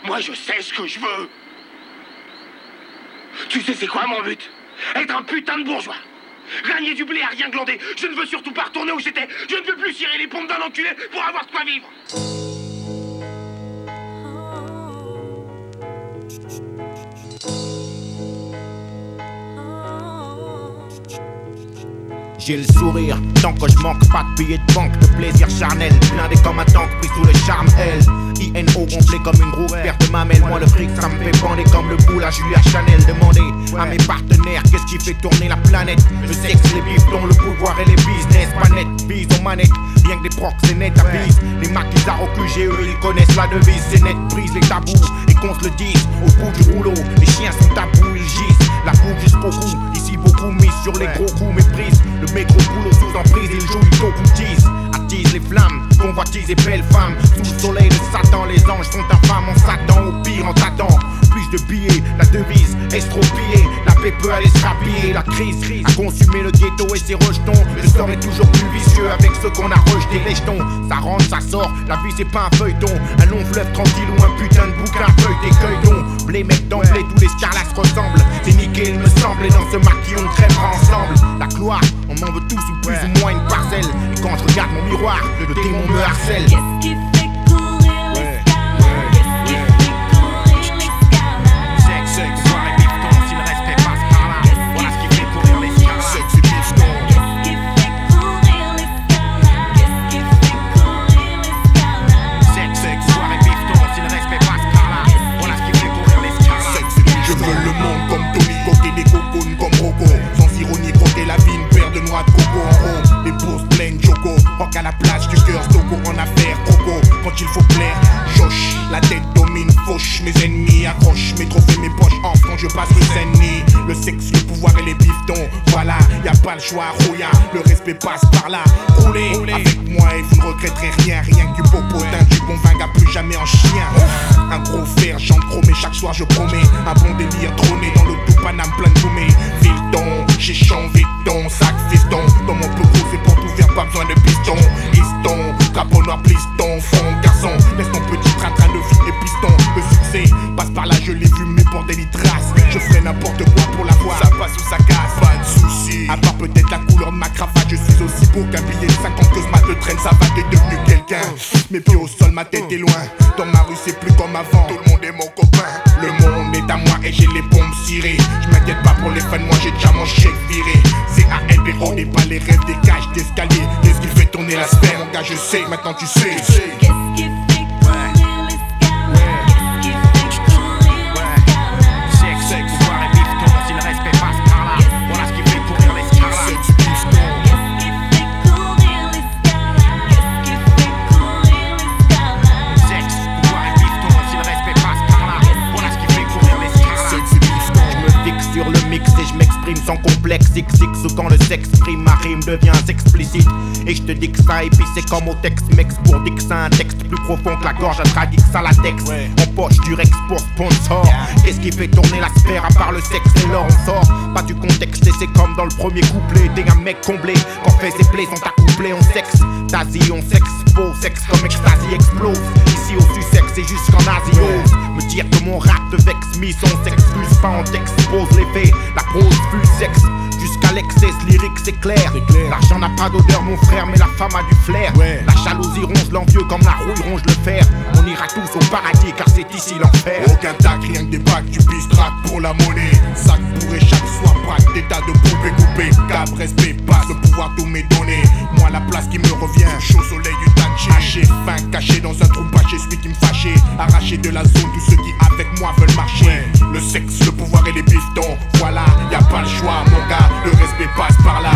Moi je sais ce que je veux. Tu sais c'est quoi mon but? Être un putain de bourgeois. Gagner du blé à rien glander. Je ne veux surtout pas retourner où j'étais. Je ne veux plus cirer les pompes d'un enculé pour avoir de quoi vivre. J'ai le sourire, tant que je manque pas de billets de banque, de plaisir charnel, blindé comme un tank pris sous le charme L. INO gonflé comme une grosse paire de mamelles. Moi le fric ça me fait bander comme le boule à Julia Chanel. Demandez à mes partenaires qu'est-ce qui fait tourner la planète. Le sexe, les bifetons, le pouvoir et les business. Pas net, bise aux manettes, rien que des procs c'est net à bise. Les maquisards au QGE ils connaissent la devise. C'est net, brise les tabous et qu'on se le dise. Au bout du rouleau, les chiens sont tabous, ils gisent. La boue jusqu'au cou, ici beaucoup mise sur les gros coups méprise. Le métro boulot sous emprise, il joue, il cocoutise. Attise les flammes, convoitise et belles femmes. Sous le soleil de Satan, les anges sont infâmes. On s'attend au pire en t'attend. Plus de billets, la devise estropiée. La paix peut aller se rhabiller. La crise a consumé le ghetto et ses rejetons. Le sort est toujours plus vicieux avec ceux qu'on a rejetés. Les jetons, ça rentre, ça sort. La vie c'est pas un feuilleton. Un long fleuve tranquille ou un putain de bouquin feuilleté cueilleton. Blé mec d'emblée, tous les scarlats se ressemblent. C'est nickel il me semble. Et dans ce maquis on crèvera ensemble. La gloire, on m'en veut tous ou plus ou moins une parcelle. Et quand je regarde mon miroir, le démon me harcèle. Qu'est-ce qui fait courir l'escalade? Qu'est-ce qui fait courir l'escalade? Sexe, voir les bifetons, si le respect passe par là. Voilà ce qui fait courir l'escalade. Sexe et bifetons. Qu'est-ce qui fait courir l'escalade? Qu'est-ce qui fait courir l'escalade? Sexe, voir les bifetons, si le respect passe par là. Voilà ce qui fait courir l'escalade. Je veux le monde comme Tony, coquer des cocons comme Rocco. Sans ironie, croquer la vie, une paire de noix de coco en haut. Les bourses pleines, Joko. Rock à la plage du cœur, Stoko en affaire, Croco. Quand il faut plaire, Josh. La tête domine, fauche. Mes ennemis accrochent mes trophées, mes poches enflent quand je passe le Saint-Denis. Le sexe, le pouvoir et les bifetons. Voilà, y a pas le choix, Rouya. Le respect passe par là. Roulez avec moi et vous ne regretterez rien. Rien que du popotin, du bon vin, gars, plus jamais en chien. Un gros fer, j'en chromé, chaque soir je promets. Un bon délire trôné dans le tout Paname plein de boumés. Vilton, chichon, victon, sac fiston. Dans mon peu gros c'est pour tout faire, pas besoin de piston. Histon, capot noir, pliston, fond, garçon. Laisse ton petit train de vie et piston. Le succès passe par là, je l'ai vu, mais pour des traces. Je ferai n'importe quoi pour la voir. Ça passe ou ça casse, pas de soucis. À part peut-être la couleur de ma cravate, je suis aussi beau qu'un billet de 50 que ce mat de traîne, ça va, t'es devenu quelqu'un. Mes pieds au sol, ma tête est loin. Dans ma rue, c'est plus comme avant. Tout le monde est mon copain. Le monde est à moi et j'ai les bombes cirées. Je m'inquiète pas pour les fans, moi j'ai déjà mon chèque viré. C'est ALBO, n'est pas les rêves des cages d'escalier. Qu'est-ce qui fait tourner la sphère, mon gars, je sais, maintenant tu sais. Qu'est-ce qui fait courir l'escalade? Qu'est-ce qui fait courir l'escalade? Sexe, voir les bifetons, si le respect passe par là. Voilà ce qui fait courir l'escalade. Qu'est-ce qui fait courir l'escalade? Qu'est-ce qui fait courir l'escalade? Sexe, voir les bifetons, si le respect passe par là. Voilà ce qui fait courir l'escalade. Je me fixe sur le mix et je m'exprime sans complexe. XX quand le sexe prime, ma rime devient explicite. Et je te dis que ça épicé comme au Tex-Mex. Pour dire que c'est un texte plus profond que la gorge à Tradix à la texte. En poche du Rex pour sponsor. Qu'est-ce qui fait tourner la sphère à part le sexe et l'or? On sort pas du contexte et c'est comme dans le premier couplet. T'es un mec comblé quand fait ses plaies sont accouplés. On sexe, Tasie, on s'expose. Sexe comme ecstasy explose. Ici au Sussex c'est jusqu'en Asie ose me dire que mon rap te vexe. Miss on s'excuse pas, on t'expose les faits. La prose fut sexe jusqu'à l'excès lyrique c'est clair. L'argent n'a pas d'odeur mon frère mais la femme a du flair. La jalousie ronge l'envieux comme la rouille ronge le fer. On ira tous au paradis car c'est ici l'enfer. Aucun tac, rien que des bacs, tu pisses track pour la monnaie. Sac bourré chaque soir, braque des tas de poupées coupées. Cap, respect, passe, le pouvoir tout m'est donné. Moi la place qui me revient, chaud soleil du Tanché. Haché, fin, caché dans un trou bâché, celui qui me fâchait. Arraché de la zone, tous ceux qui avec moi veulent marcher. Le sexe, le pouvoir et les bifetons, voilà, y a pas le choix mon gars, le respect passe par là.